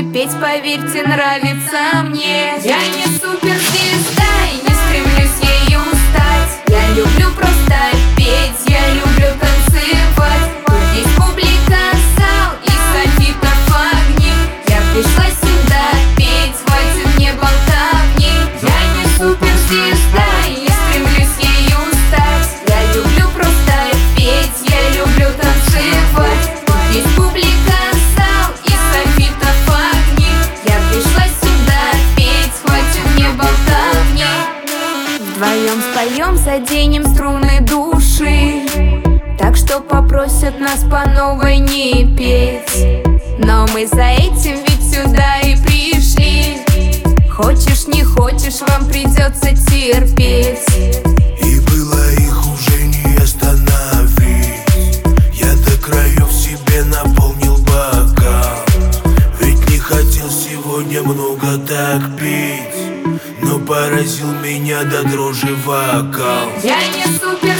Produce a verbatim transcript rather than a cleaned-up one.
Петь, поверьте, нравится мне. Я не суперзвезда и не стремлюсь ею стать. Я люблю просто петь, я люблю танцевать. Тут есть публика, зал и софитов огни. Я пришла сюда петь, хватит мне болтовни. Я не суперзвезда и не стремлюсь ею стать. Я люблю просто петь, я люблю танцевать. Тут есть публика, зал и софитов огни. Я пришла сюда петь, хватит мне болтовни. Вдвоем споем, заденем струны души, так что попросят нас по новой не петь. Но мы за этим ведь сюда и пришли. Хочешь, не хочешь, вам придется терпеть. И было их уже не остановить. Я до краев себе наполнил бокал. Ведь не хотел сегодня много так пить, но поразил меня до дрожи вокал. Я не супер